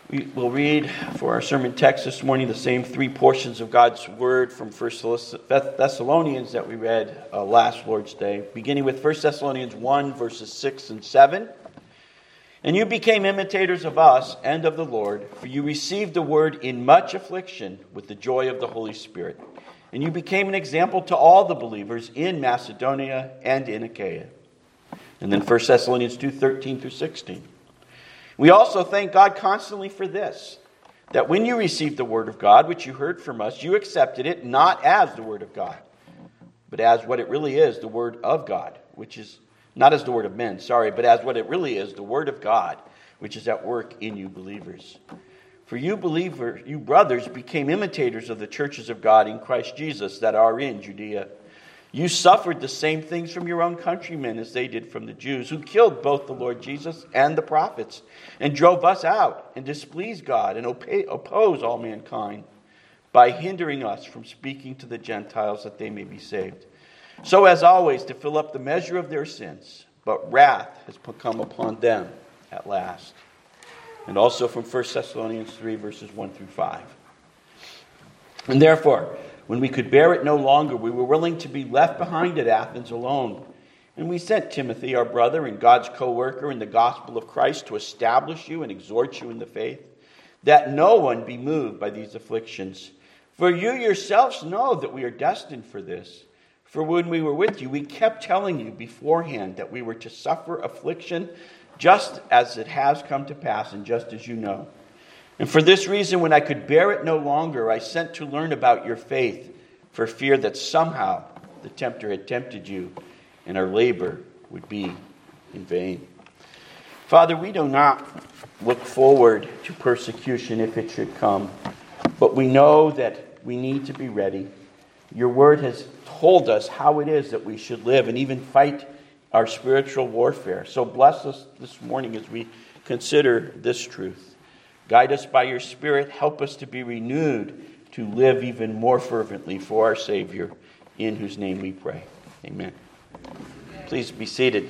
We will read for our sermon text this morning the same three portions of God's Word from 1 Thessalonians that we read last Lord's Day, beginning with 1 Thessalonians 1, verses 6 and 7. And you became imitators of us and of the Lord, for you received the Word in much affliction with the joy of the Holy Spirit. And you became an example to all the believers in Macedonia and in Achaia. And then 1 Thessalonians 2, 13 through 16. We also thank God constantly for this, that when you received the word of God, which you heard from us, you accepted it not as the word of God, but as what it really is, the word of God, which is not as the word of men, but as what it really is, the word of God, which is at work in you believers. For you brothers became imitators of the churches of God in Christ Jesus that are in Judea. You suffered the same things from your own countrymen as they did from the Jews, who killed both the Lord Jesus and the prophets, and drove us out, and displeased God, and oppose all mankind, by hindering us from speaking to the Gentiles that they may be saved. So as always, to fill up the measure of their sins, but wrath has come upon them at last. And also from 1 Thessalonians 3, verses 1 through 5. And therefore, when we could bear it no longer, we were willing to be left behind at Athens alone. And we sent Timothy, our brother and God's co-worker in the gospel of Christ, to establish you and exhort you in the faith, that no one be moved by these afflictions. For you yourselves know that we are destined for this. For when we were with you, we kept telling you beforehand that we were to suffer affliction, just as it has come to pass, and just as you know. And for this reason, when I could bear it no longer, I sent to learn about your faith, for fear that somehow the tempter had tempted you, and our labor would be in vain. Father, we do not look forward to persecution if it should come, but we know that we need to be ready. Your word has told us how it is that we should live and even fight our spiritual warfare. So bless us this morning as we consider this truth. Guide us by your Spirit. Help us to be renewed to live even more fervently for our Savior, in whose name we pray. Amen. Please be seated.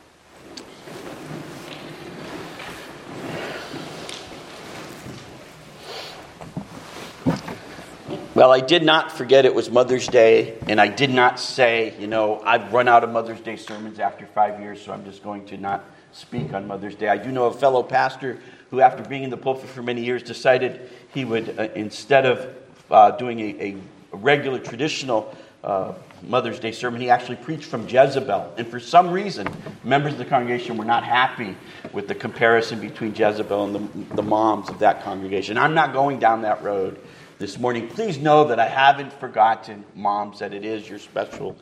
Well, I did not forget it was Mother's Day, and I did not say, I've run out of Mother's Day sermons after 5 years, so I'm just going to not speak on Mother's Day. I do know a fellow pastor who, after being in the pulpit for many years, decided he would, instead of doing a regular traditional Mother's Day sermon, he actually preached from Jezebel. And for some reason, members of the congregation were not happy with the comparison between Jezebel and the moms of that congregation. I'm not going down that road this morning. Please know that I haven't forgotten, moms, that it is your special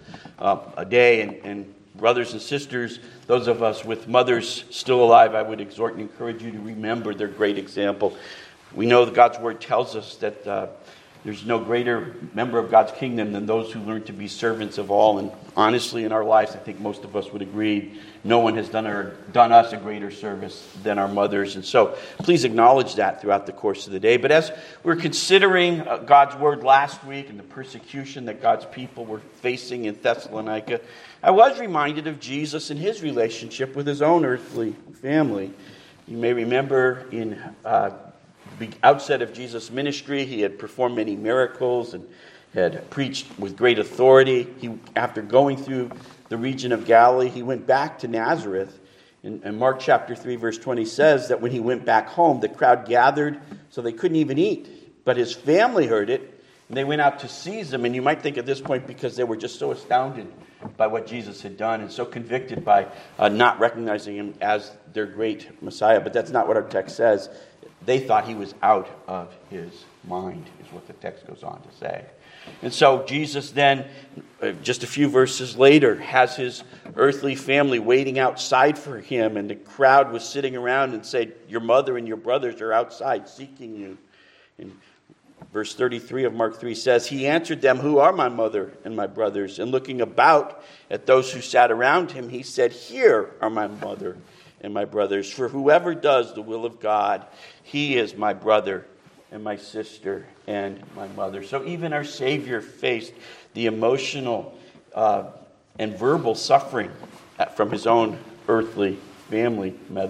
day. And brothers and sisters, those of us with mothers still alive, I would exhort and encourage you to remember their great example. We know that God's Word tells us that there's no greater member of God's kingdom than those who learn to be servants of all. And honestly, in our lives, I think most of us would agree, no one has done us a greater service than our mothers. And so please acknowledge that throughout the course of the day. But as we're considering God's Word last week and the persecution that God's people were facing in Thessalonica, I was reminded of Jesus and his relationship with his own earthly family. You may remember in the outset of Jesus' ministry, he had performed many miracles and had preached with great authority. After going through the region of Galilee, he went back to Nazareth. And Mark chapter 3, verse 20 says that when he went back home, the crowd gathered so they couldn't even eat. But his family heard it, and they went out to seize him. And you might think at this point, because they were just so astounded by what Jesus had done and so convicted by not recognizing him as their great Messiah. But that's not what our text says. They thought he was out of his mind, is what the text goes on to say. And so Jesus then, just a few verses later, has his earthly family waiting outside for him, and the crowd was sitting around and said, your mother and your brothers are outside seeking you. And verse 33 of Mark 3 says, he answered them, who are my mother and my brothers? And looking about at those who sat around him, he said, here are my mother and my brothers. For whoever does the will of God, he is my brother and my sister and my mother. So even our Savior faced the emotional and verbal suffering from his own earthly family members,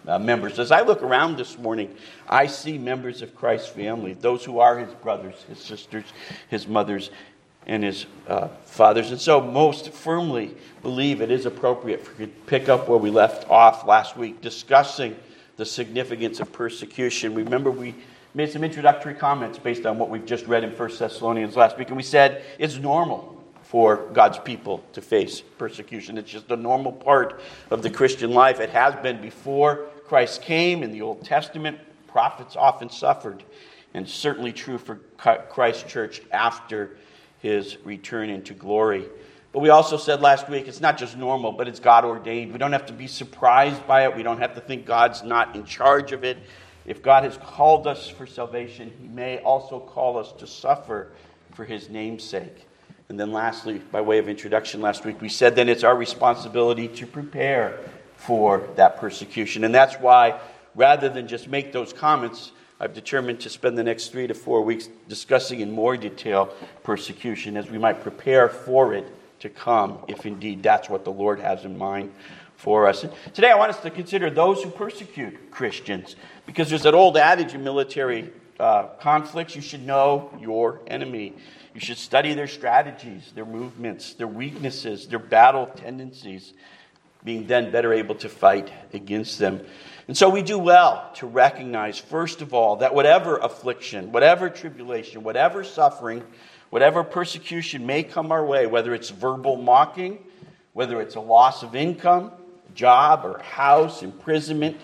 members. As I look around this morning, I see members of Christ's family, those who are his brothers, his sisters, his mothers, and his fathers. And so most firmly believe it is appropriate for you to pick up where we left off last week, discussing the significance of persecution. Remember, we made some introductory comments based on what we've just read in 1 Thessalonians last week, and we said it's normal for God's people to face persecution. It's just a normal part of the Christian life. It has been before Christ came. In the Old Testament, prophets often suffered, and certainly true for Christ's church after his return into glory. But we also said last week, it's not just normal, but it's God ordained. We don't have to be surprised by it. We don't have to think God's not in charge of it. If God has called us for salvation, he may also call us to suffer for his name's sake. And then lastly, by way of introduction last week, we said then it's our responsibility to prepare for that persecution. And that's why, rather than just make those comments, I've determined to spend the next 3 to 4 weeks discussing in more detail persecution as we might prepare for it to come, if indeed that's what the Lord has in mind for us. And today I want us to consider those who persecute Christians, because there's that old adage in military conflicts: you should know your enemy. You should study their strategies, their movements, their weaknesses, their battle tendencies, being then better able to fight against them. And so we do well to recognize, first of all, that whatever affliction, whatever tribulation, whatever suffering, whatever persecution may come our way, whether it's verbal mocking, whether it's a loss of income, job or house, imprisonment,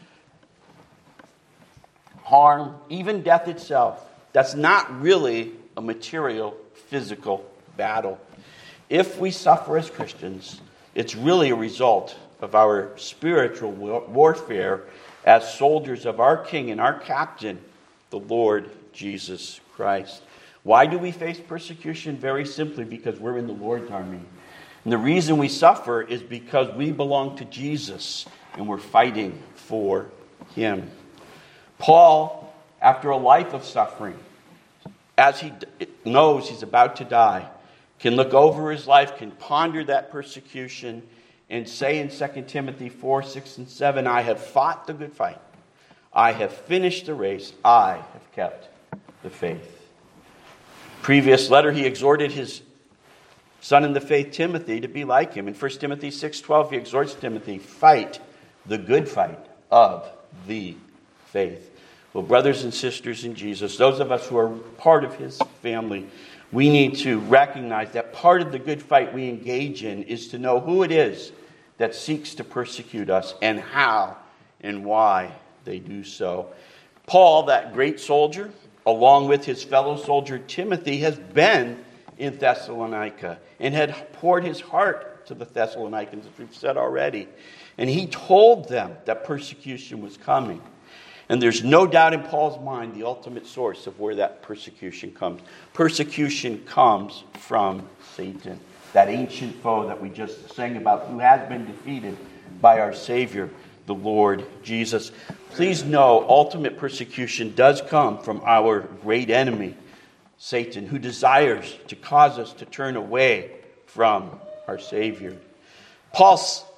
harm, even death itself, that's not really a material, physical battle. If we suffer as Christians, it's really a result of our spiritual warfare as soldiers of our King and our Captain, the Lord Jesus Christ. Why do we face persecution? Very simply, because we're in the Lord's army. And the reason we suffer is because we belong to Jesus and we're fighting for him. Paul, after a life of suffering, as he knows he's about to die, can look over his life, can ponder that persecution, and say in 2 Timothy 4, 6, and 7, I have fought the good fight. I have finished the race. I have kept the faith. Previous letter, he exhorted his son in the faith, Timothy, to be like him. In 1 Timothy 6:12, he exhorts Timothy, fight the good fight of the faith. Well, brothers and sisters in Jesus, those of us who are part of his family, we need to recognize that part of the good fight we engage in is to know who it is that seeks to persecute us and how and why they do so. Paul, that great soldier, along with his fellow soldier Timothy, has been in Thessalonica and had poured his heart to the Thessalonians, as we've said already. And he told them that persecution was coming. And there's no doubt in Paul's mind the ultimate source of where that persecution comes. Persecution comes from Satan, that ancient foe that we just sang about, who has been defeated by our Savior, the Lord Jesus. Please know, ultimate persecution does come from our great enemy, Satan, who desires to cause us to turn away from our Savior. Paul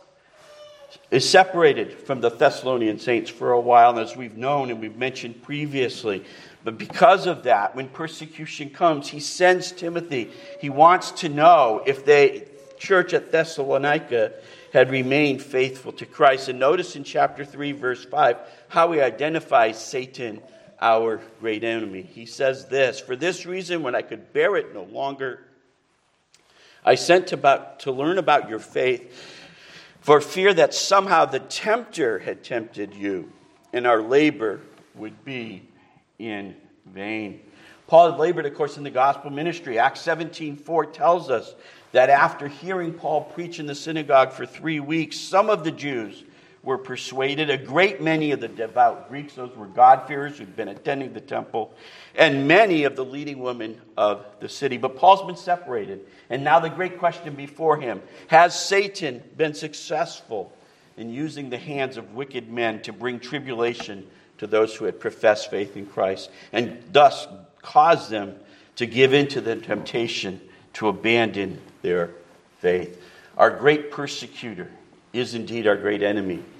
is separated from the Thessalonian saints for a while, as we've known and we've mentioned previously. But because of that, when persecution comes, he sends Timothy. He wants to know if the church at Thessalonica had remained faithful to Christ. And notice in chapter 3, verse 5, how he identifies Satan, our great enemy. He says this, for this reason, when I could bear it no longer, I sent to learn about your faith, for fear that somehow the tempter had tempted you, and our labor would be in vain. Paul had labored, of course, in the gospel ministry. Acts 17:4 tells us that after hearing Paul preach in the synagogue for 3 weeks, some of the Jews were persuaded. A great many of the devout Greeks, those were God-fearers who'd been attending the temple, and many of the leading women of the city. But Paul's been separated. And now the great question before him, has Satan been successful in using the hands of wicked men to bring tribulation to those who had professed faith in Christ, and thus cause them to give in to the temptation to abandon their faith? Our great persecutor is indeed our great enemy, the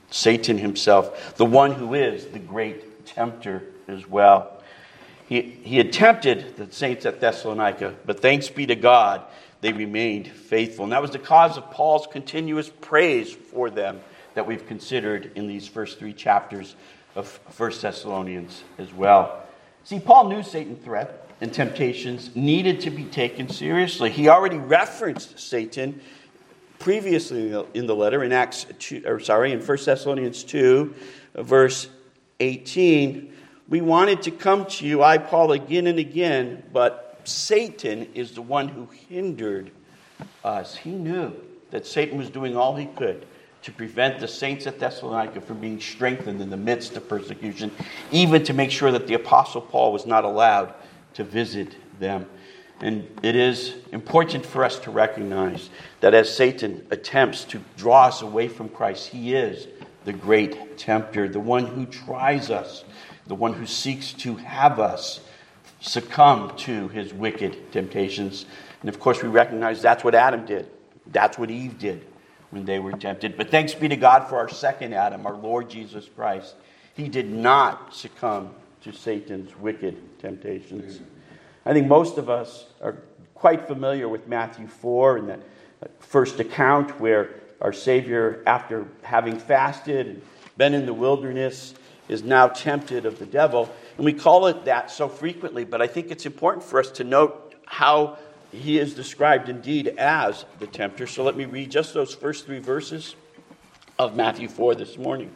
Satan himself, the one who is the great tempter as well. He had tempted the saints at Thessalonica, but thanks be to God, they remained faithful. And that was the cause of Paul's continuous praise for them that we've considered in these first 3 chapters of 1 Thessalonians as well. See, Paul knew Satan's threat and temptations needed to be taken seriously. He already referenced Satan previously in the letter in in 1 Thessalonians 2, verse 18. We wanted to come to you, I, Paul, again and again, but Satan is the one who hindered us. He knew that Satan was doing all he could to prevent the saints at Thessalonica from being strengthened in the midst of persecution, even to make sure that the Apostle Paul was not allowed to visit them. And it is important for us to recognize that as Satan attempts to draw us away from Christ, he is the great tempter, the one who tries us, the one who seeks to have us succumb to his wicked temptations. And of course, we recognize that's what Adam did. That's what Eve did when they were tempted. But thanks be to God for our second Adam, our Lord Jesus Christ. He did not succumb to Satan's wicked temptations. I think most of us are quite familiar with Matthew 4 and that first account where our Savior, after having fasted and been in the wilderness, is now tempted of the devil. And we call it that so frequently, but I think it's important for us to note how he is described indeed as the tempter. So let me read just those first 3 verses of Matthew 4 this morning.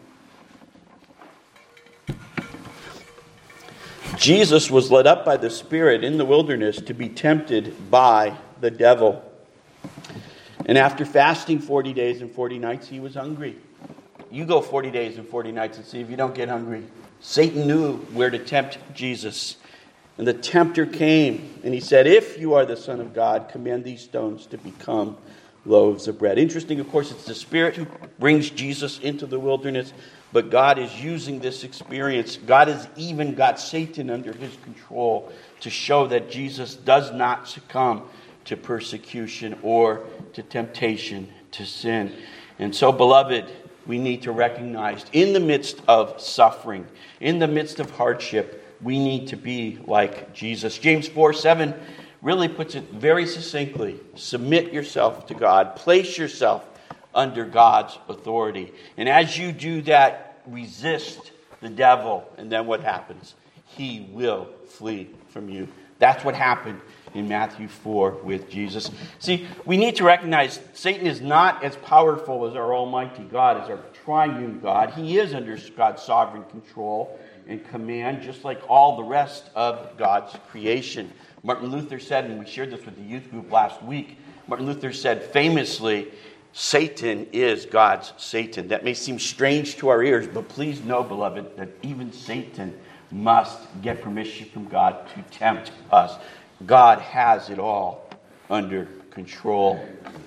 Jesus was led up by the Spirit in the wilderness to be tempted by the devil. And after fasting 40 days and 40 nights, he was hungry. You go 40 days and 40 nights and see if you don't get hungry. Satan knew where to tempt Jesus. And the tempter came and he said, if you are the Son of God, command these stones to become loaves of bread. Interesting, of course, it's the Spirit who brings Jesus into the wilderness, but God is using this experience. God has even got Satan under his control to show that Jesus does not succumb to persecution or to temptation to sin. And so, beloved, we need to recognize in the midst of suffering, in the midst of hardship, we need to be like Jesus. James 4:7 really puts it very succinctly. Submit yourself to God. Place yourself under God's authority. And as you do that, resist the devil. And then what happens? He will flee from you. That's what happened in Matthew 4 with Jesus. See, we need to recognize Satan is not as powerful as our Almighty God, as our triune God. He is under God's sovereign control and command, just like all the rest of God's creation. Martin Luther said, and we shared this with the youth group last week, Martin Luther said famously, Satan is God's Satan. That may seem strange to our ears, but please know, beloved, that even Satan must get permission from God to tempt us. God has it all under control.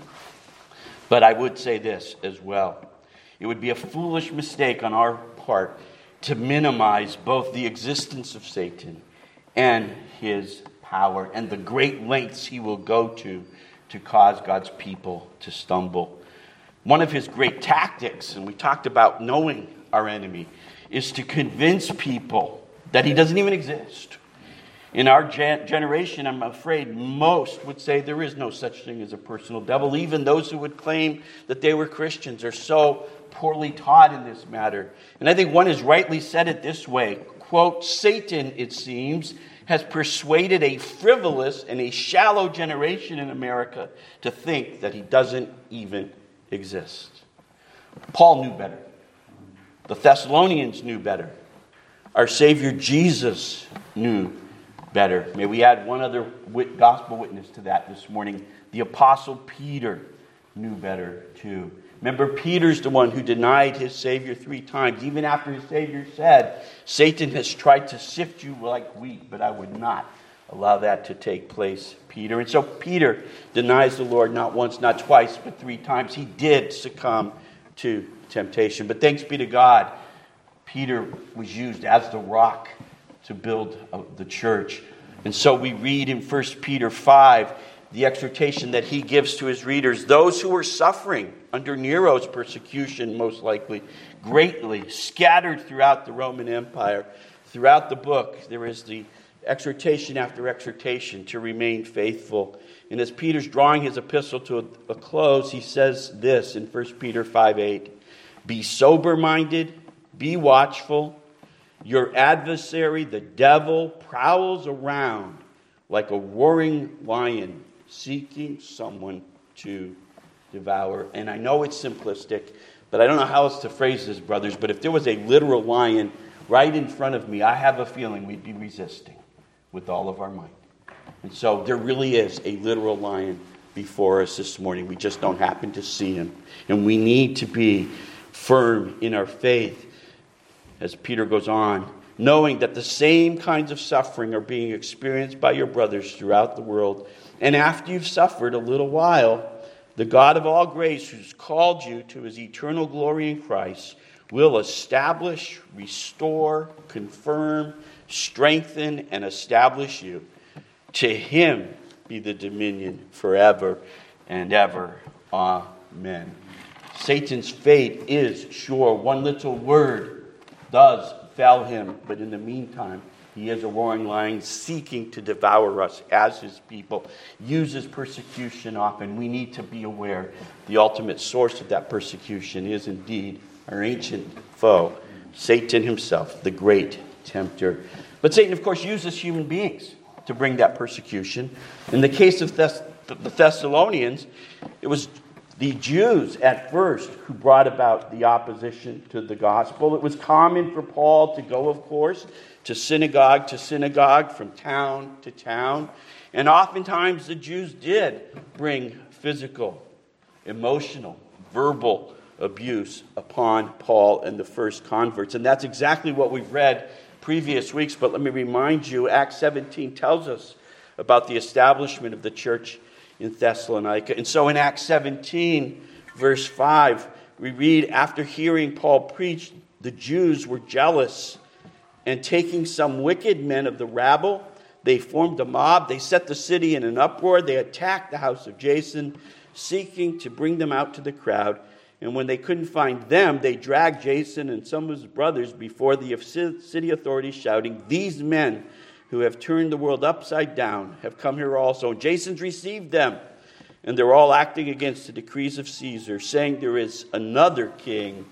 But I would say this as well. It would be a foolish mistake on our part to minimize both the existence of Satan and his power and the great lengths he will go to cause God's people to stumble. One of his great tactics, and we talked about knowing our enemy, is to convince people that he doesn't even exist. In our generation, I'm afraid most would say there is no such thing as a personal devil. Even those who would claim that they were Christians are so poorly taught in this matter. And I think one has rightly said it this way, quote, Satan, it seems, has persuaded a frivolous and a shallow generation in America to think that he doesn't even exist. Paul knew better. The Thessalonians knew better. Our Savior Jesus knew better. May we add one other gospel witness to that this morning. The Apostle Peter knew better too. Remember, Peter's the one who denied his Savior 3 times, even after his Savior said, Satan has tried to sift you like wheat, but I would not allow that to take place, Peter. And so Peter denies the Lord not once, not twice, but 3 times. He did succumb to temptation. But thanks be to God, Peter was used as the rock to build the church. And so we read in 1 Peter 5 the exhortation that he gives to his readers. Those who were suffering under Nero's persecution, most likely, greatly, scattered throughout the Roman Empire. Throughout the book, there is the exhortation after exhortation to remain faithful. And as Peter's drawing his epistle to a close, he says this in 1 Peter 5:8, "Be sober-minded, be watchful. Your adversary, the devil, prowls around like a roaring lion, seeking someone to devour." And I know it's simplistic, but I don't know how else to phrase this, brothers. But if there was a literal lion right in front of me, I have a feeling we'd be resisting with all of our might. And so there really is a literal lion before us this morning. We just don't happen to see him. And we need to be firm in our faith, as Peter goes on, knowing that the same kinds of suffering are being experienced by your brothers throughout the world. And after you've suffered a little while, the God of all grace, who's called you to his eternal glory in Christ, will establish, restore, confirm, strengthen, and establish you. To him be the dominion forever and ever. Amen. Satan's fate is sure. One little word does fell him, but in the meantime, he is a roaring lion seeking to devour us as his people. Uses persecution often. We need to be aware the ultimate source of that persecution is indeed our ancient foe, Satan himself, the great tempter. But Satan, of course, uses human beings to bring that persecution. In the case of the Thessalonians, it was the Jews at first who brought about the opposition to the gospel. It was common for Paul to go, of course, to synagogue, from town to town. And oftentimes the Jews did bring physical, emotional, verbal abuse upon Paul and the first converts. And that's exactly what we've read previous weeks. But let me remind you, Acts 17 tells us about the establishment of the church in Thessalonica. And so in Acts 17, verse 5, we read, "After hearing Paul preach, the Jews were jealous, and taking some wicked men of the rabble, they formed a mob. They set the city in an uproar. They attacked the house of Jason, seeking to bring them out to the crowd. And when they couldn't find them, they dragged Jason and some of his brothers before the city authorities, shouting, 'These men who have turned the world upside down have come here also.' And Jason's received them, and they're all acting against the decrees of Caesar, saying there is another king,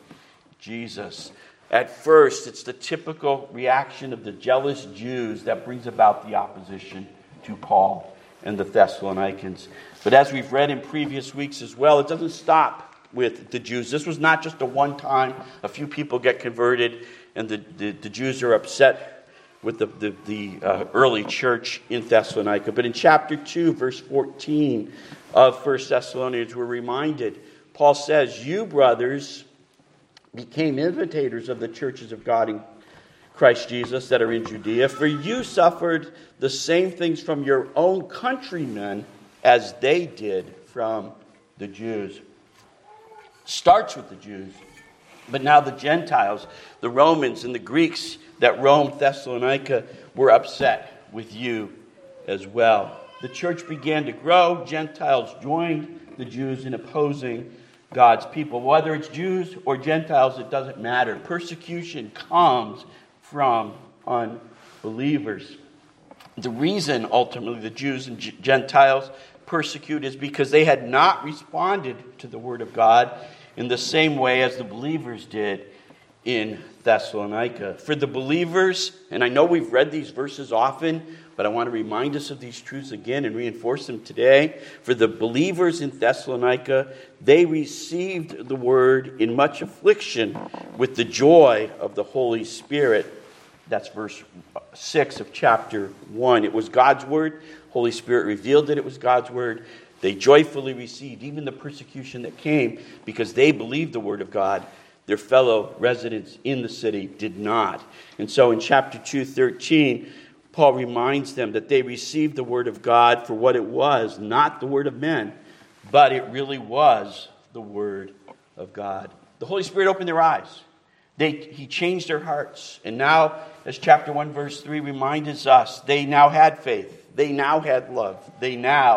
Jesus." At first, it's the typical reaction of the jealous Jews that brings about the opposition to Paul and the Thessalonians. But as we've read in previous weeks as well, it doesn't stop with the Jews. This was not just a one-time, a few people get converted, and the Jews are upset with the early church in Thessalonica. But in chapter 2, verse 14 of 1 Thessalonians, we're reminded, Paul says, "You, brothers, became imitators of the churches of God in Christ Jesus that are in Judea, for you suffered the same things from your own countrymen as they did from the Jews." Starts with the Jews, but now the Gentiles, the Romans and the Greeks that roamed Thessalonica were upset with you as well. The church began to grow. Gentiles joined the Jews in opposing God's people. Whether it's Jews or Gentiles, it doesn't matter. Persecution comes from unbelievers. The reason, ultimately, the Jews and Gentiles persecute is because they had not responded to the word of God in the same way as the believers did in Thessalonica. For the believers, and I know we've read these verses often, but I want to remind us of these truths again and reinforce them today. For the believers in Thessalonica, they received the word in much affliction with the joy of the Holy Spirit. That's verse 6 of chapter 1. It was God's word. Holy Spirit revealed that it was God's word. They joyfully received even the persecution that came because they believed the word of God. Their fellow residents in the city did not. And so in chapter 2:13, Paul reminds them that they received the word of God for what it was, not the word of men, but it really was the word of God. The Holy Spirit opened their eyes. He changed their hearts. And now, as chapter 1, verse 3 reminds us, they now had faith. They now had love. They now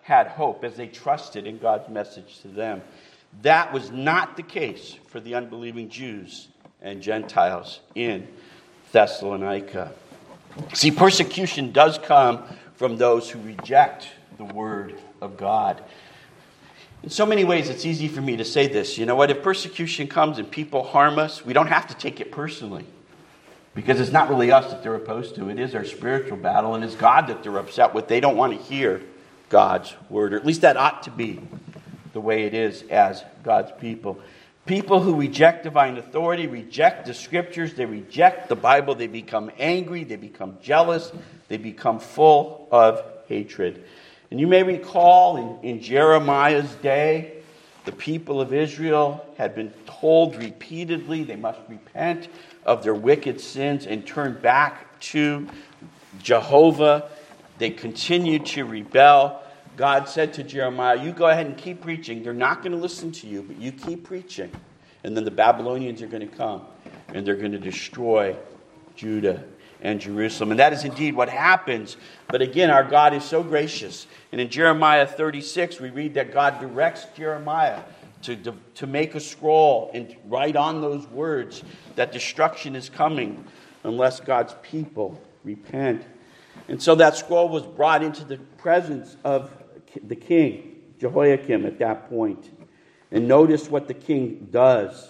had hope, as they trusted in God's message to them. That was not the case for the unbelieving Jews and Gentiles in Thessalonica. See, persecution does come from those who reject the word of God. In so many ways, it's easy for me to say this. You know what? If persecution comes and people harm us, we don't have to take it personally. Because it's not really us that they're opposed to. It is our spiritual battle, and it's God that they're upset with. They don't want to hear God's word. Or at least that ought to be the way it is as God's people. People who reject divine authority, reject the scriptures, they reject the Bible, they become angry, they become jealous, they become full of hatred. And you may recall in Jeremiah's day, the people of Israel had been told repeatedly they must repent of their wicked sins and turn back to Jehovah. They continued to rebel. God said to Jeremiah, you go ahead and keep preaching. They're not going to listen to you, but you keep preaching. And then the Babylonians are going to come, and they're going to destroy Judah and Jerusalem. And that is indeed what happens. But again, our God is so gracious. And in Jeremiah 36, we read that God directs Jeremiah to make a scroll and write on those words that destruction is coming unless God's people repent. And so that scroll was brought into the presence of the king, Jehoiakim, at that point. And notice what the king does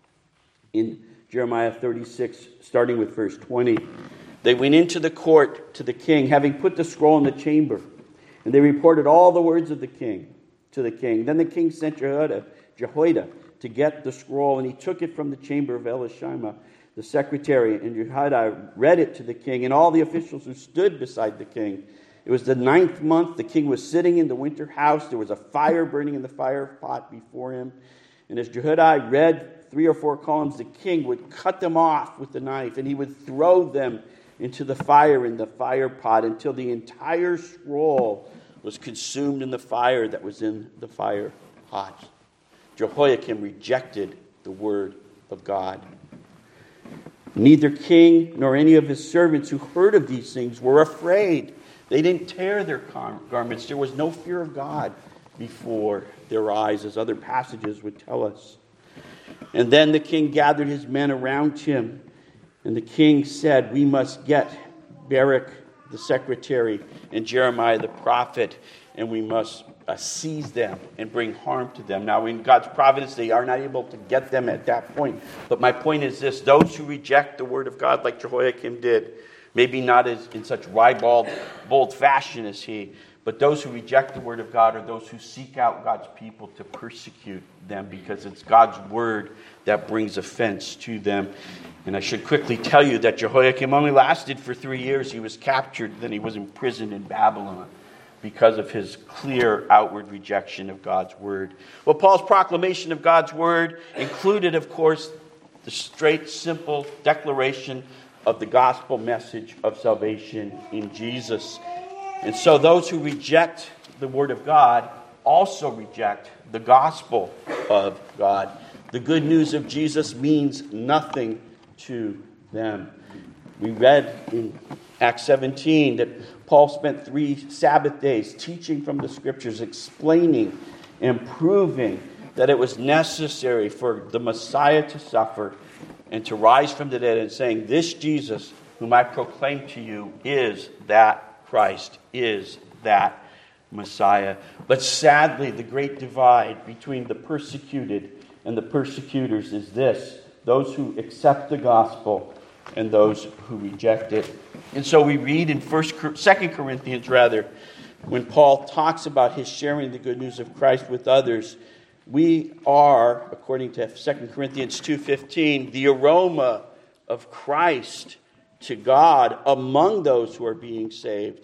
in Jeremiah 36, starting with verse 20. They went into the court to the king, having put the scroll in the chamber. And they reported all the words of the king to the king. Then the king sent Jehoiada to get the scroll, and he took it from the chamber of Elishama, the secretary. And Jehoiada read it to the king and all the officials who stood beside the king. It was the 9th month. The king was sitting in the winter house. There was a fire burning in the fire pot before him. And as Jehoiada read 3 or 4 columns, the king would cut them off with the knife, and he would throw them into the fire in the fire pot until the entire scroll was consumed in the fire that was in the fire pot. Jehoiakim rejected the word of God. Neither king nor any of his servants who heard of these things were afraid. They didn't tear their garments. There was no fear of God before their eyes, as other passages would tell us. And then the king gathered his men around him, and the king said, we must get Baruch the secretary and Jeremiah the prophet, and we must seize them and bring harm to them. Now, in God's providence, they are not able to get them at that point. But my point is this: those who reject the word of God, like Jehoiakim did, maybe not as in such ribald, bold fashion as he, but those who reject the word of God are those who seek out God's people to persecute them, because it's God's word that brings offense to them. And I should quickly tell you that Jehoiakim only lasted for 3 years. He was captured, then he was imprisoned in Babylon because of his clear outward rejection of God's word. Well, Paul's proclamation of God's word included, of course, the straight, simple declaration of the gospel message of salvation in Jesus. And so those who reject the word of God also reject the gospel of God. The good news of Jesus means nothing to them. We read in Acts 17 that Paul spent 3 Sabbath days teaching from the scriptures, explaining and proving that it was necessary for the Messiah to suffer and to rise from the dead, and saying, this Jesus whom I proclaim to you is that Christ, is that Messiah. But sadly, the great divide between the persecuted and the persecutors is this: those who accept the gospel and those who reject it. And so we read in 2 Corinthians, when Paul talks about his sharing the good news of Christ with others, we are, according to 2 Corinthians 2:15, the aroma of Christ to God among those who are being saved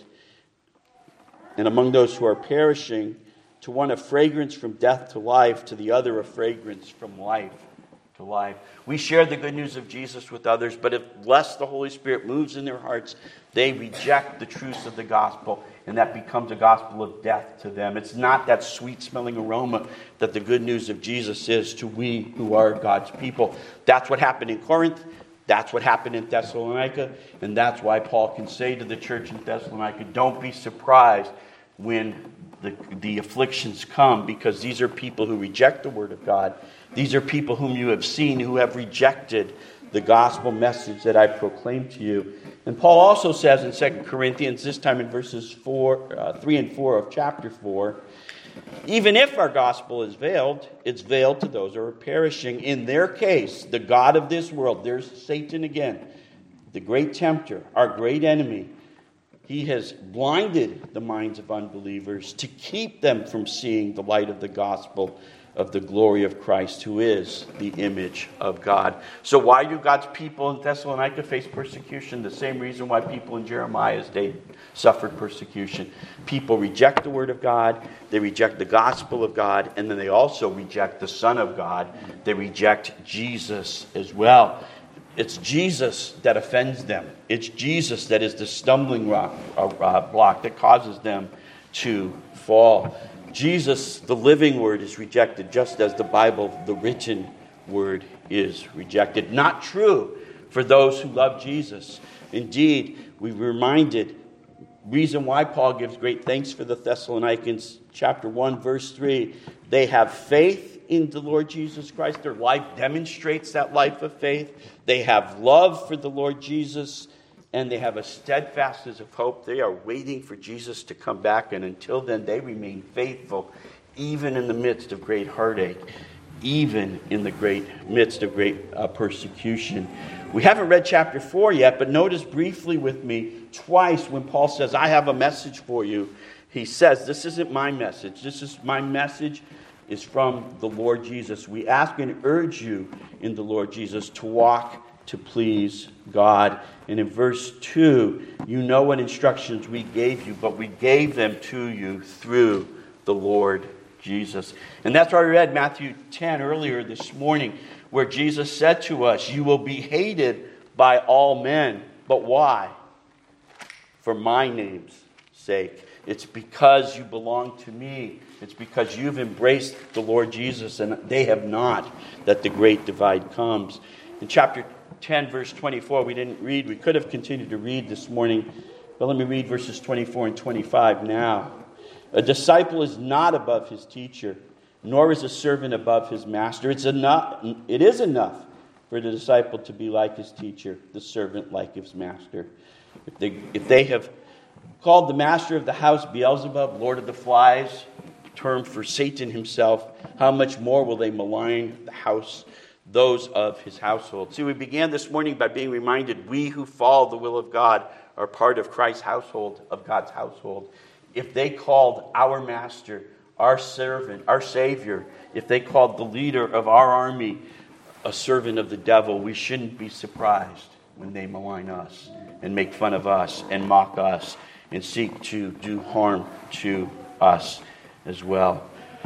and among those who are perishing, to one a fragrance from death to life, to the other a fragrance from life to life. We share the good news of Jesus with others, but unless the Holy Spirit moves in their hearts, they reject the truths of the gospel, and that becomes a gospel of death to them. It's not that sweet-smelling aroma that the good news of Jesus is to we who are God's people. That's what happened in Corinth. That's what happened in Thessalonica. And that's why Paul can say to the church in Thessalonica, don't be surprised when the afflictions come, because these are people who reject the word of God. These are people whom you have seen who have rejected the gospel message that I proclaim to you. And Paul also says in 2 Corinthians, this time in verses 3 and 4 of chapter 4, even if our gospel is veiled, it's veiled to those who are perishing. In their case, the god of this world, there's Satan again, the great tempter, our great enemy, he has blinded the minds of unbelievers to keep them from seeing the light of the gospel of the glory of Christ, who is the image of God. So why do God's people in Thessalonica face persecution? The same reason why people in Jeremiah's day suffered persecution. People reject the word of God, they reject the gospel of God, and then they also reject the Son of God. They reject Jesus as well. It's Jesus that offends them. It's Jesus that is the stumbling block that causes them to fall. Jesus, the living word, is rejected just as the Bible, the written word, is rejected. Not true for those who love Jesus. Indeed, we're reminded, reason why Paul gives great thanks for the Thessalonians, chapter 1, verse 3, they have faith in the Lord Jesus Christ. Their life demonstrates that life of faith. They have love for the Lord Jesus, and they have a steadfastness of hope. They are waiting for Jesus to come back, and until then they remain faithful, even in the midst of great heartache, even in the midst of great persecution. We haven't read chapter 4 yet, but notice briefly with me twice when Paul says, I have a message for you. He says, this isn't my message. My message is from the Lord Jesus. We ask and urge you in the Lord Jesus to walk to please God. And in verse 2, you know what instructions we gave you, but we gave them to you through the Lord Jesus. And that's why we read Matthew 10 earlier this morning, where Jesus said to us, you will be hated by all men. But why? For my name's sake. It's because you belong to me. It's because you've embraced the Lord Jesus and they have not, that the great divide comes. In chapter 10, verse 24, we didn't read. We could have continued to read this morning, but let me read verses 24 and 25 now. A disciple is not above his teacher, nor is a servant above his master. It is enough for the disciple to be like his teacher, the servant like his master. If they have called the master of the house Beelzebub, Lord of the Flies, term for Satan himself, how much more will they malign those of his household? See, we began this morning by being reminded we who follow the will of God are part of Christ's household, of God's household. If they called our master, our servant, our Savior, if they called the leader of our army a servant of the devil, we shouldn't be surprised when they malign us and make fun of us and mock us and seek to do harm to us as well.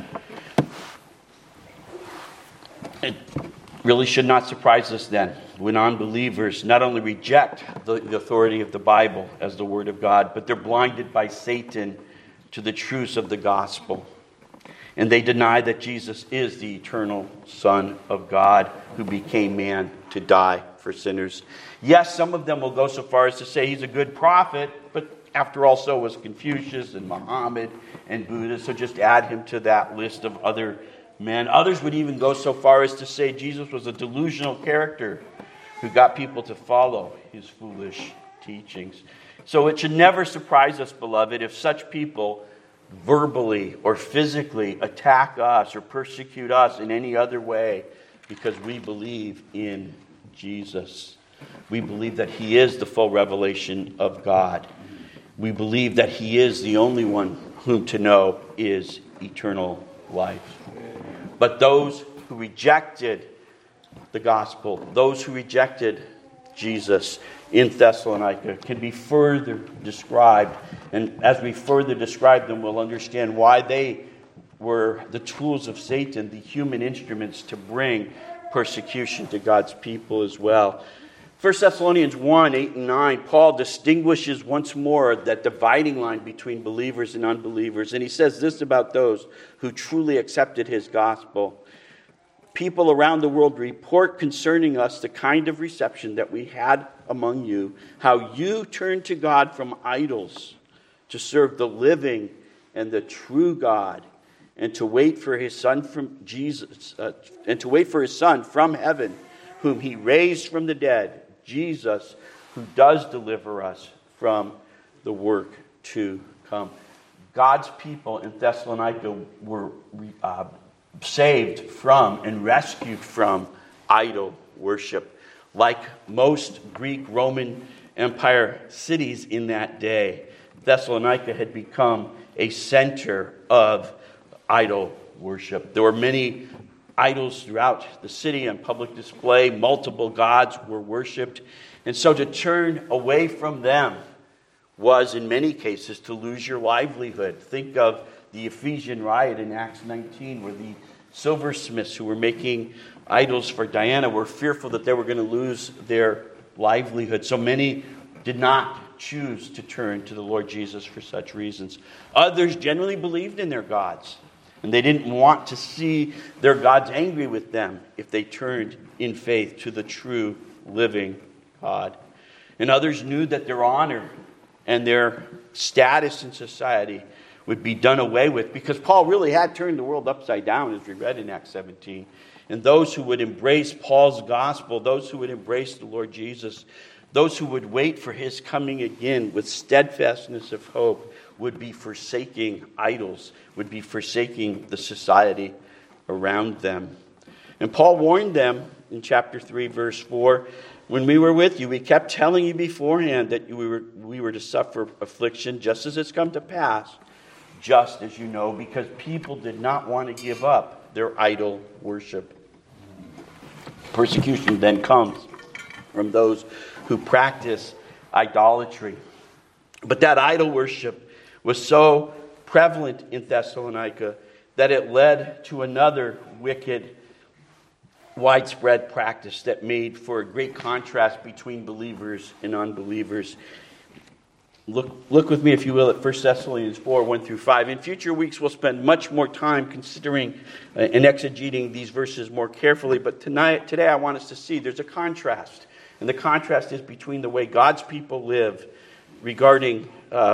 It really should not surprise us then when unbelievers not only reject the authority of the Bible as the Word of God, but they're blinded by Satan to the truths of the gospel. And they deny that Jesus is the eternal Son of God who became man to die for sinners. Yes, some of them will go so far as to say he's a good prophet, but after all, so was Confucius and Muhammad and Buddha, so just add him to that list of other men. Others would even go so far as to say Jesus was a delusional character who got people to follow his foolish teachings. So it should never surprise us, beloved, if such people verbally or physically attack us or persecute us in any other way because we believe in Jesus. We believe that he is the full revelation of God. We believe that he is the only one whom to know is eternal life. But those who rejected the gospel, those who rejected Jesus in Thessalonica can be further described. And as we further describe them, we'll understand why they were the tools of Satan, the human instruments to bring persecution to God's people as well. 1 Thessalonians 1, 8 and 9, Paul distinguishes once more that dividing line between believers and unbelievers. And he says this about those who truly accepted his gospel. People around the world report concerning us the kind of reception that we had among you, how you turned to God from idols to serve the living and the true God, and to wait for his Son from heaven, whom he raised from the dead, Jesus, who does deliver us from the work to come. God's people in Thessalonica were saved from and rescued from idol worship. Like most Greek Roman Empire cities in that day, Thessalonica had become a center of idol worship. There were many idols throughout the city on public display. Multiple gods were worshipped. And so to turn away from them was, in many cases, to lose your livelihood. Think of the Ephesian riot in Acts 19, where the silversmiths who were making idols for Diana were fearful that they were going to lose their livelihood. So many did not choose to turn to the Lord Jesus for such reasons. Others generally believed in their gods, and they didn't want to see their gods angry with them if they turned in faith to the true living God. And others knew that their honor and their status in society would be done away with, because Paul really had turned the world upside down, as we read in Acts 17. And those who would embrace Paul's gospel, those who would embrace the Lord Jesus, those who would wait for his coming again with steadfastness of hope, would be forsaking idols, would be forsaking the society around them. And Paul warned them in chapter 3, verse 4, when we were with you, we kept telling you beforehand that we were to suffer affliction, just as it's come to pass, just as you know, because people did not want to give up their idol worship. Persecution then comes from those who practice idolatry. But that idol worship was so prevalent in Thessalonica that it led to another wicked, widespread practice that made for a great contrast between believers and unbelievers. Look with me, if you will, at 1 Thessalonians 4, 1 through 5. In future weeks, we'll spend much more time considering and exegeting these verses more carefully. But today, I want us to see there's a contrast. And the contrast is between the way God's people live regarding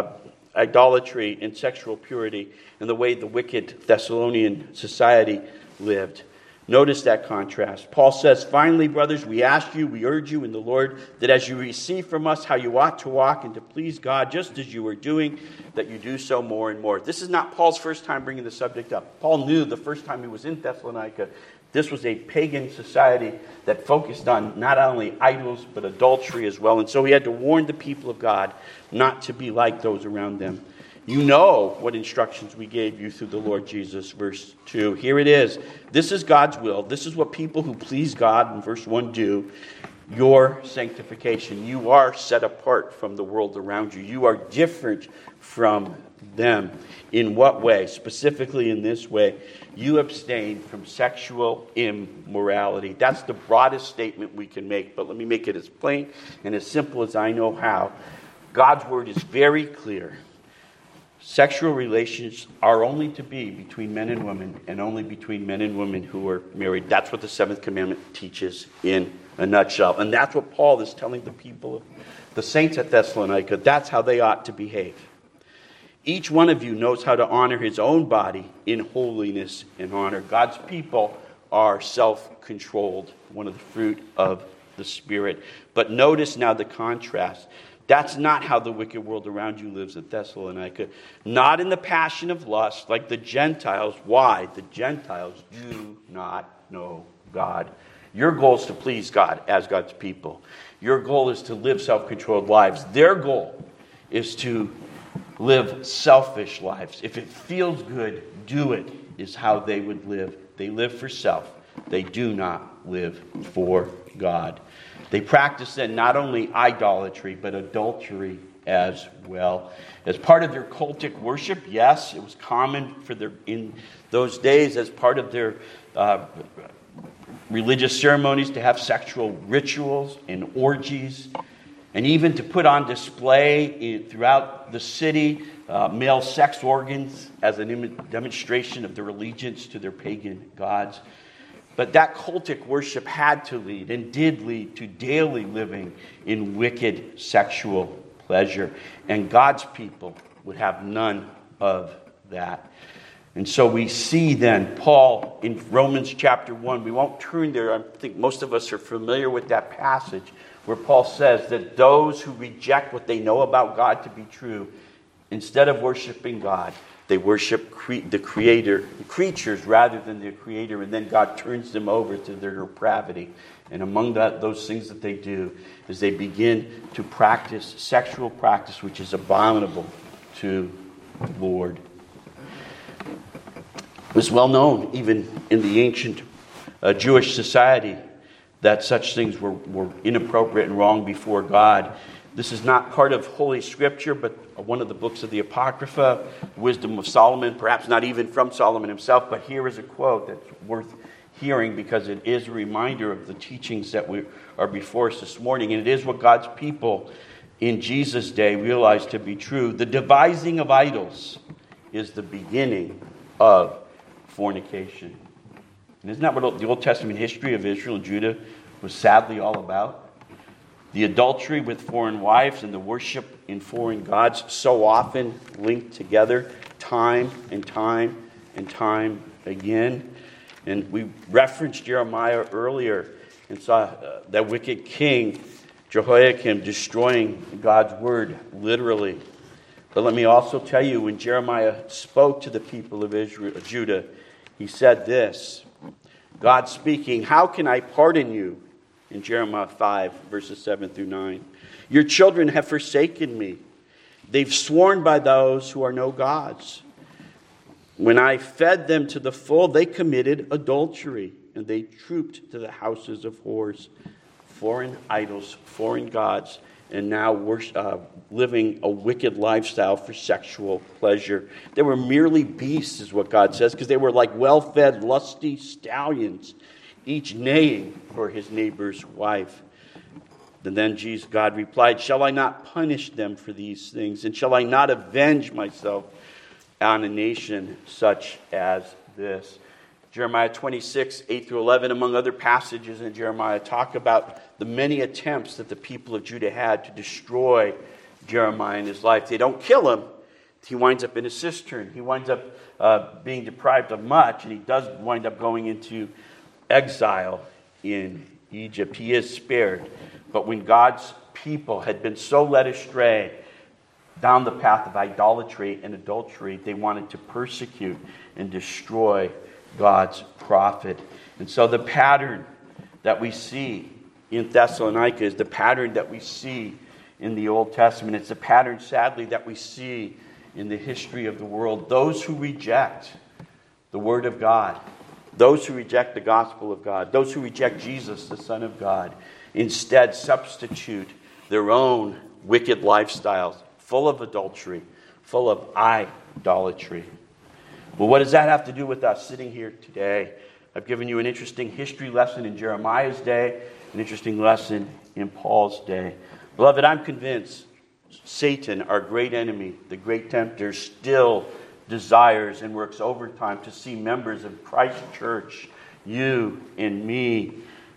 idolatry and sexual purity and the way the wicked Thessalonian society lived. Notice that contrast. Paul says, finally, brothers, we ask you, we urge you in the Lord, that as you receive from us how you ought to walk and to please God, just as you are doing, that you do so more and more. This is not Paul's first time bringing the subject up. Paul knew the first time he was in Thessalonica, this was a pagan society that focused on not only idols, but adultery as well. And so he had to warn the people of God not to be like those around them. You know what instructions we gave you through the Lord Jesus. Verse 2. Here it is. This is God's will. This is what people who please God in verse 1 do. Your sanctification. You are set apart from the world around you. You are different from them. In what way? Specifically in this way. You abstain from sexual immorality. That's the broadest statement we can make. But let me make it as plain and as simple as I know how. God's word is very clear. Sexual relations are only to be between men and women, and only between men and women who are married. That's what the seventh commandment teaches in a nutshell. And that's what Paul is telling the people, the saints at Thessalonica. That's how they ought to behave. Each one of you knows how to honor his own body in holiness and honor. God's people are self-controlled, one of the fruit of the Spirit. But notice now the contrast. That's not how the wicked world around you lives at Thessalonica. Not in the passion of lust like the Gentiles. Why? The Gentiles do not know God. Your goal is to please God as God's people. Your goal is to live self-controlled lives. Their goal is to live selfish lives. If it feels good, do it, is how they would live. They live for self. They do not live for God. They practice then not only idolatry, but adultery as well. As part of their cultic worship, yes, it was common for in those days as part of their religious ceremonies to have sexual rituals and orgies, and even to put on display throughout the city male sex organs as a demonstration of their allegiance to their pagan gods. But that cultic worship had to lead and did lead to daily living in wicked sexual pleasure. And God's people would have none of that. And so we see then Paul in Romans chapter 1. We won't turn there. I think most of us are familiar with that passage where Paul says that those who reject what they know about God to be true, instead of worshiping God, they worship the creatures rather than the Creator, and then God turns them over to their depravity. And among those things that they do is they begin to practice sexual practice, which is abominable to the Lord. It was well known, even in the ancient Jewish society, that such things were inappropriate and wrong before God. This is not part of Holy Scripture, but one of the books of the Apocrypha, Wisdom of Solomon, perhaps not even from Solomon himself, but here is a quote that's worth hearing because it is a reminder of the teachings that are before us this morning, and it is what God's people in Jesus' day realized to be true. The devising of idols is the beginning of fornication. And isn't that what the Old Testament history of Israel and Judah was sadly all about? The adultery with foreign wives and the worship in foreign gods, so often linked together time and time and time again. And we referenced Jeremiah earlier and saw that wicked king Jehoiakim destroying God's word literally. But let me also tell you, when Jeremiah spoke to the people of Judah, he said this, God speaking, "How can I pardon you?" In Jeremiah 5, verses 7 through 9. "Your children have forsaken me. They've sworn by those who are no gods. When I fed them to the full, they committed adultery, and they trooped to the houses of whores." Foreign idols, foreign gods, and now living a wicked lifestyle for sexual pleasure. They were merely beasts, is what God says, because they were like well-fed, lusty stallions, each neighing for his neighbor's wife. And then God replied, "Shall I not punish them for these things? And shall I not avenge myself on a nation such as this?" Jeremiah 26, 8 through 11, among other passages in Jeremiah, talk about the many attempts that the people of Judah had to destroy Jeremiah in his life. They don't kill him. He winds up in a cistern. He winds up being deprived of much, and he does wind up going into exile in Egypt. He is spared. But when God's people had been so led astray down the path of idolatry and adultery, they wanted to persecute and destroy God's prophet. And so the pattern that we see in Thessalonica is the pattern that we see in the Old Testament. It's a pattern, sadly, that we see in the history of the world. Those who reject the Word of God, those who reject the gospel of God, those who reject Jesus, the Son of God, instead substitute their own wicked lifestyles, full of adultery, full of idolatry. Well, what does that have to do with us sitting here today? I've given you an interesting history lesson in Jeremiah's day, an interesting lesson in Paul's day. Beloved, I'm convinced Satan, our great enemy, the great tempter, still desires and works overtime to see members of Christ's church, you and me,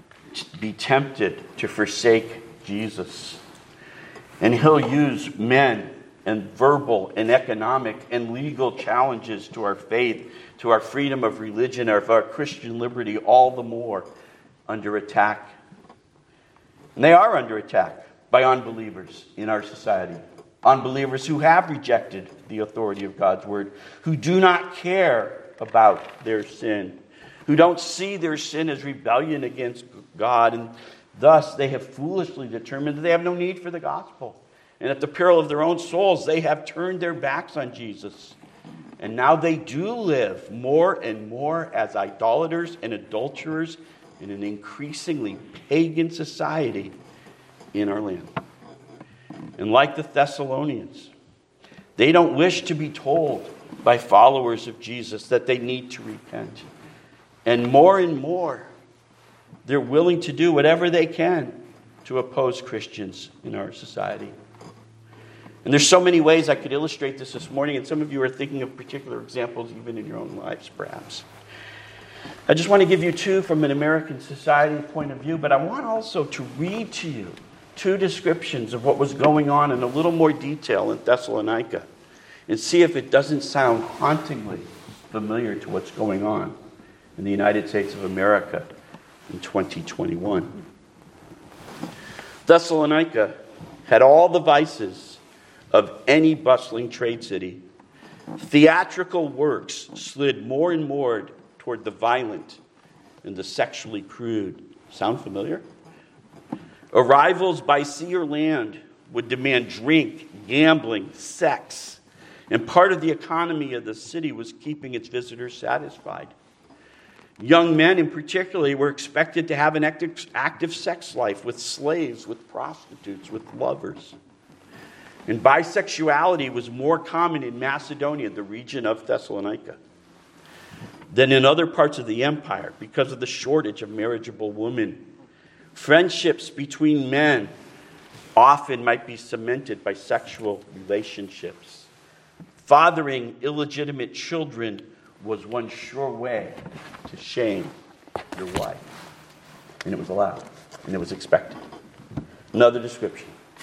be tempted to forsake Jesus. And he'll use men and verbal and economic and legal challenges to our faith, to our freedom of religion, of our Christian liberty, all the more under attack. And they are under attack by unbelievers in our society. Unbelievers who have rejected the authority of God's word, who do not care about their sin, who don't see their sin as rebellion against God, and thus they have foolishly determined that they have no need for the gospel. And at the peril of their own souls, they have turned their backs on Jesus. And now they do live more and more as idolaters and adulterers in an increasingly pagan society in our land. And like the Thessalonians, they don't wish to be told by followers of Jesus that they need to repent. And more, they're willing to do whatever they can to oppose Christians in our society. And there's so many ways I could illustrate this morning, and some of you are thinking of particular examples even in your own lives, perhaps. I just want to give you two from an American society point of view, but I want also to read to you two descriptions of what was going on in a little more detail in Thessalonica. and see if it doesn't sound hauntingly familiar to what's going on in the United States of America in 2021. Thessalonica had all the vices of any bustling trade city. Theatrical works slid more and more toward the violent and the sexually crude. Sound familiar? Arrivals by sea or land would demand drink, gambling, sex, and part of the economy of the city was keeping its visitors satisfied. Young men in particular were expected to have an active sex life with slaves, with prostitutes, with lovers. And bisexuality was more common in Macedonia, the region of Thessalonica, than in other parts of the empire because of the shortage of marriageable women. Friendships between men often might be cemented by sexual relationships. Fathering illegitimate children was one sure way to shame your wife. And it was allowed, and it was expected. Another description.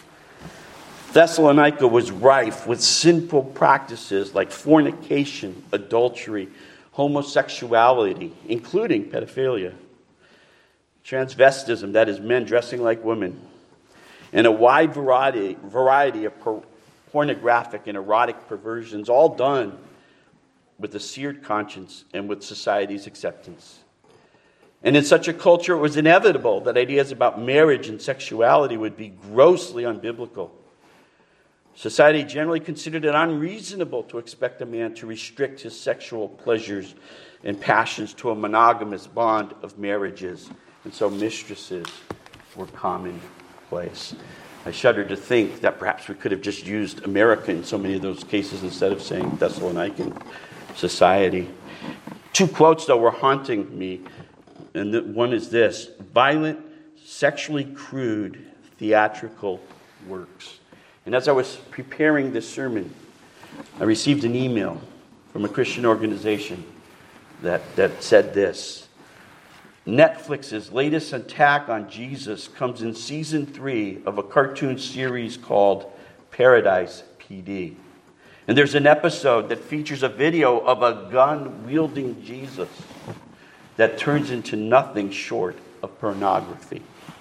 Thessalonica was rife with sinful practices like fornication, adultery, homosexuality, including pedophilia, transvestism, that is, men dressing like women, and a wide variety of pornographic and erotic perversions, all done with a seared conscience and with society's acceptance. And in such a culture, it was inevitable that ideas about marriage and sexuality would be grossly unbiblical. Society generally considered it unreasonable to expect a man to restrict his sexual pleasures and passions to a monogamous bond of marriages. And so mistresses were commonplace. I shudder to think that perhaps we could have just used America in so many of those cases instead of saying Thessalonican society. Two quotes, though, were haunting me. And one is this: violent, sexually crude, theatrical works. And as I was preparing this sermon, I received an email from a Christian organization that said this: Netflix's latest attack on Jesus comes in season 3 of a cartoon series called Paradise PD. And there's an episode that features a video of a gun-wielding Jesus that turns into nothing short of pornography.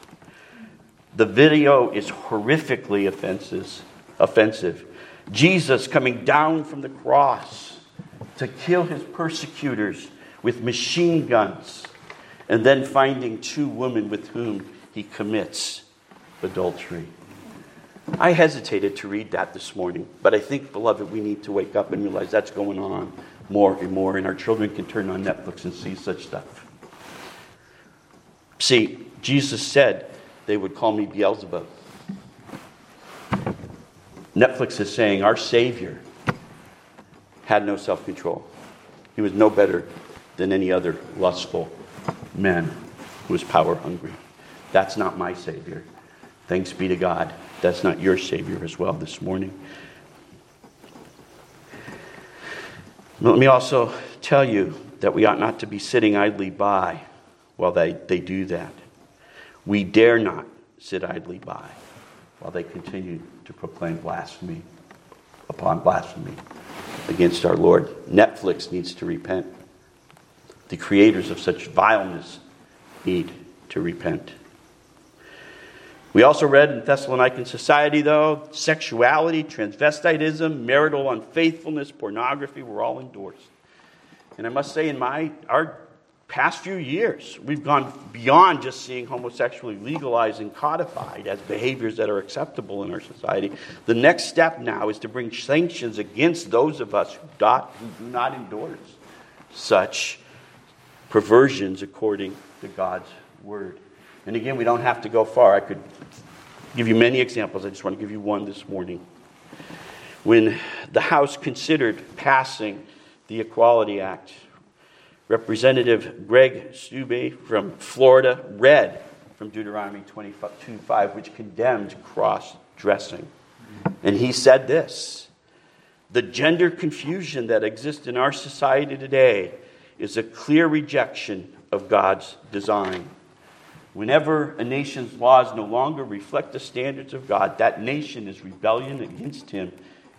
The video is horrifically offensive. Jesus coming down from the cross to kill his persecutors with machine guns, and then finding 2 women with whom he commits adultery. I hesitated to read that this morning, but I think, beloved, we need to wake up and realize that's going on more and more, and our children can turn on Netflix and see such stuff. See, Jesus said they would call me Beelzebub. Netflix is saying our Savior had no self-control. He was no better than any other lustful man who was power hungry. That's not my Savior. Thanks be to God. That's not your Savior as well this morning. Let me also tell you that we ought not to be sitting idly by while they do that. We dare not sit idly by while they continue to proclaim blasphemy upon blasphemy against our Lord. Netflix needs to repent. The creators of such vileness need to repent. We also read in Thessalonican society, though, sexuality, transvestitism, marital unfaithfulness, pornography were all endorsed. And I must say, in our past few years, we've gone beyond just seeing homosexuality legalized and codified as behaviors that are acceptable in our society. The next step now is to bring sanctions against those of us who do not endorse such perversions according to God's word. And again, we don't have to go far. I could give you many examples. I just want to give you one this morning. When the House considered passing the Equality Act, Representative Greg Steube from Florida read from Deuteronomy 22:5, which condemned cross-dressing. And he said this: the gender confusion that exists in our society today is a clear rejection of God's design. Whenever a nation's laws no longer reflect the standards of God, that nation is rebellion against him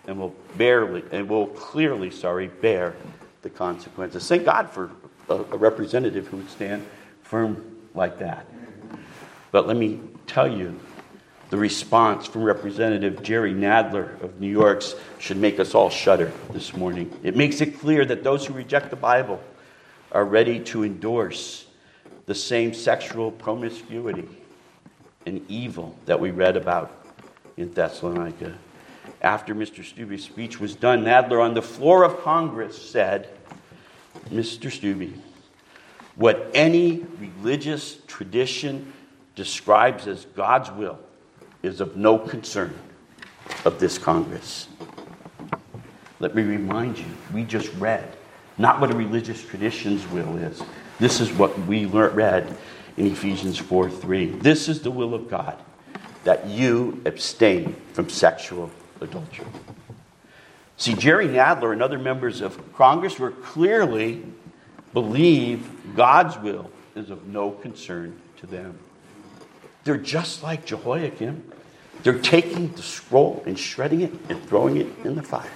and will clearly bear the consequences. Thank God for a representative who would stand firm like that. But let me tell you, the response from Representative Jerry Nadler of New York should make us all shudder this morning. It makes it clear that those who reject the Bible are ready to endorse the same sexual promiscuity and evil that we read about in Thessalonica. After Mr. Stubbe's speech was done, Nadler on the floor of Congress said, "Mr. Stubbe, what any religious tradition describes as God's will is of no concern of this Congress." Let me remind you, we just read not what a religious tradition's will is. This is what we read in Ephesians 4:3. This is the will of God, that you abstain from sexual adultery. See, Jerry Nadler and other members of Congress were clearly believe God's will is of no concern to them. They're just like Jehoiakim. They're taking the scroll and shredding it and throwing it in the fire.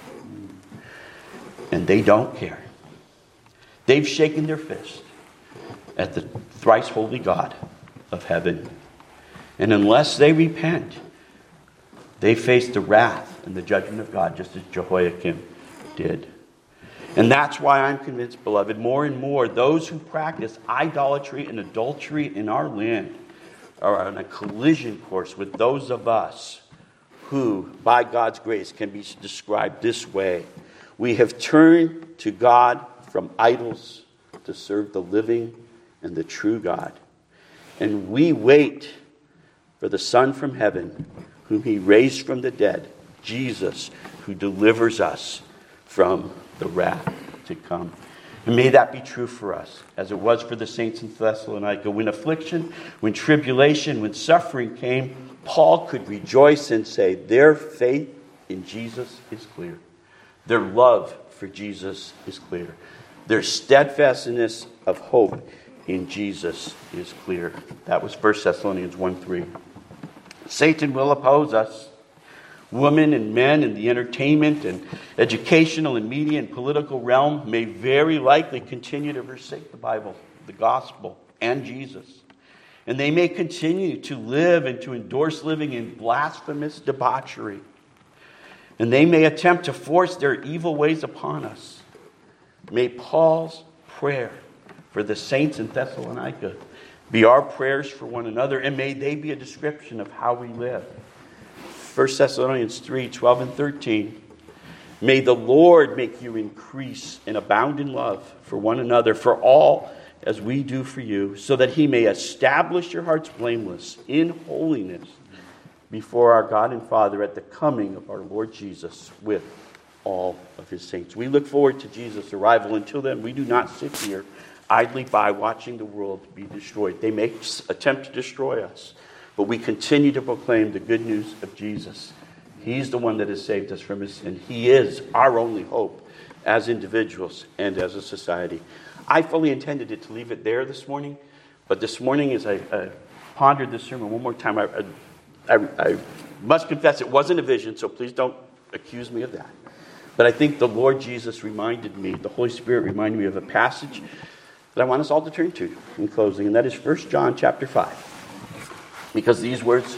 And they don't care. They've shaken their fist at the thrice holy God of heaven. And unless they repent, they face the wrath and the judgment of God, just as Jehoiakim did. And that's why I'm convinced, beloved, more and more those who practice idolatry and adultery in our land are on a collision course with those of us who, by God's grace, can be described this way. We have turned to God from idols to serve the living and the true God. And we wait for the Son from heaven, whom he raised from the dead, Jesus, who delivers us from the wrath to come. And may that be true for us, as it was for the saints in Thessalonica. When affliction, when tribulation, when suffering came, Paul could rejoice and say, their faith in Jesus is clear. Their love for Jesus is clear. Their steadfastness of hope in Jesus is clear. That was 1 Thessalonians 1:3. Satan will oppose us. Women and men in the entertainment and educational and media and political realm may very likely continue to forsake the Bible, the gospel, and Jesus. And they may continue to live and to endorse living in blasphemous debauchery. And they may attempt to force their evil ways upon us. May Paul's prayer for the saints in Thessalonica be our prayers for one another, and may they be a description of how we live. 1 Thessalonians 3:12 and 13. May the Lord make you increase and abound in love for one another, for all as we do for you, so that he may establish your hearts blameless in holiness before our God and Father at the coming of our Lord Jesus with all of his saints. We look forward to Jesus' arrival. Until then, we do not sit here idly by watching the world be destroyed. They may attempt to destroy us, but we continue to proclaim the good news of Jesus. He's the one that has saved us from his sin. He is our only hope as individuals and as a society. I fully intended it to leave it there this morning, but this morning as I pondered this sermon one more time, I must confess it wasn't a vision, so please don't accuse me of that. But I think the Lord Jesus reminded me, the Holy Spirit reminded me of a passage that I want us all to turn to in closing, and that is 1 John chapter 5. Because these words,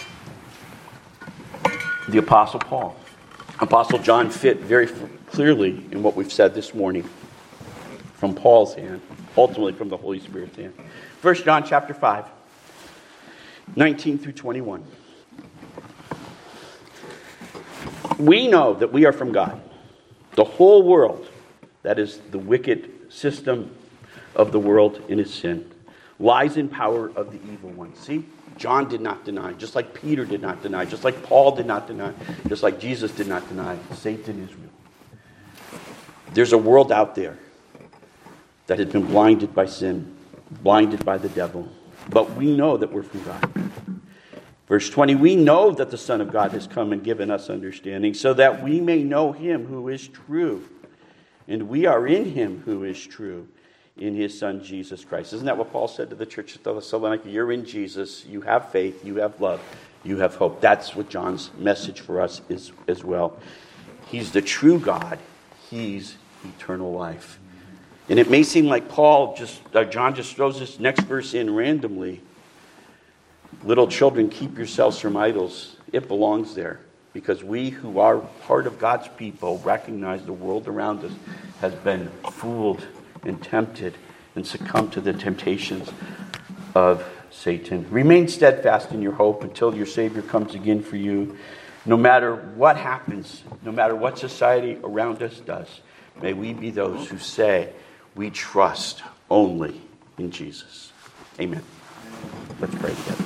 the Apostle Paul, Apostle John, fit very clearly in what we've said this morning from Paul's hand, ultimately from the Holy Spirit's hand. 1 John chapter 5, 19 through 21. We know that we are from God. The whole world, that is the wicked system of the world in its sin, lies in power of the evil one. See? John did not deny, just like Peter did not deny, just like Paul did not deny, just like Jesus did not deny. Satan is real. There's a world out there that has been blinded by sin, blinded by the devil. But we know that we're from God. Verse 20, we know that the Son of God has come and given us understanding, so that we may know him who is true. And we are in him who is true, in his Son, Jesus Christ. Isn't that what Paul said to the church at Thessalonica? You're in Jesus, you have faith, you have love, you have hope. That's what John's message for us is as well. He's the true God. He's eternal life. And it may seem like John just throws this next verse in randomly. Little children, keep yourselves from idols. It belongs there. Because we who are part of God's people recognize the world around us has been fooled and tempted and succumbed to the temptations of Satan. Remain steadfast in your hope until your Savior comes again for you. No matter what happens, no matter what society around us does, may we be those who say we trust only in Jesus. Amen. Let's pray together.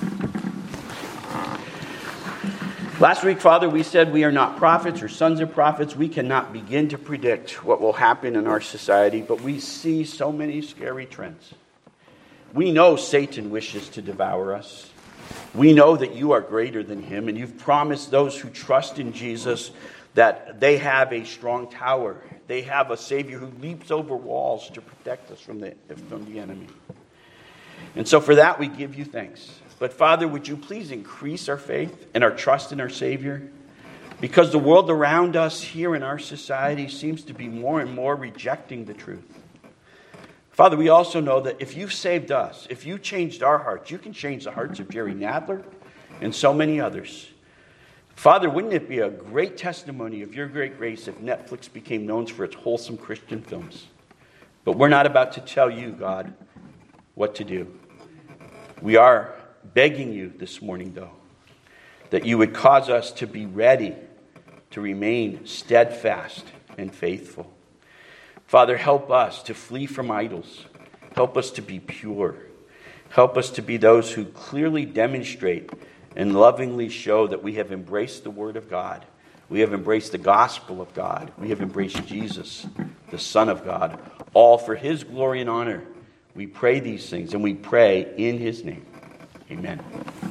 Last week, Father, we said we are not prophets or sons of prophets. We cannot begin to predict what will happen in our society, but we see so many scary trends. We know Satan wishes to devour us. We know that you are greater than him, and you've promised those who trust in Jesus that they have a strong tower. They have a Savior who leaps over walls to protect us from the enemy. And so for that, we give you thanks. But Father, would you please increase our faith and our trust in our Savior? Because the world around us here in our society seems to be more and more rejecting the truth. Father, we also know that if you've saved us, if you changed our hearts, you can change the hearts of Jerry Nadler and so many others. Father, wouldn't it be a great testimony of your great grace if Netflix became known for its wholesome Christian films? But we're not about to tell you, God, what to do. We are begging you this morning, though, that you would cause us to be ready to remain steadfast and faithful. Father, help us to flee from idols. Help us to be pure. Help us to be those who clearly demonstrate and lovingly show that we have embraced the Word of God. We have embraced the gospel of God. We have embraced Jesus, the Son of God, all for his glory and honor. We pray these things, and we pray in his name. Amen.